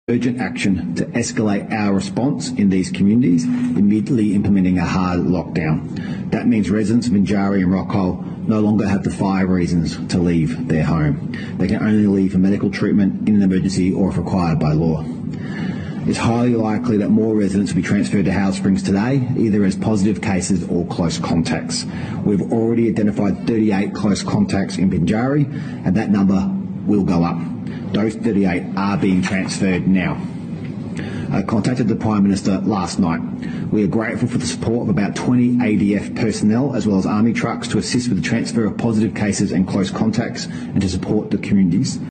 urgent action to escalate our response in these communities, immediately implementing a hard lockdown. That means residents of Minjarra and Rockall no longer have the 5 reasons to leave their home. They can only leave for medical treatment in an emergency or if required by law. It's highly likely that more residents will be transferred to Howard Springs today, either as positive cases or close contacts. We've already identified 38 close contacts in Minjarra, and that number will go up. Those 38 are being transferred now. I contacted the Prime Minister last night. We are grateful for the support of about 20 ADF personnel as well as Army trucks to assist with the transfer of positive cases and close contacts and to support the communities.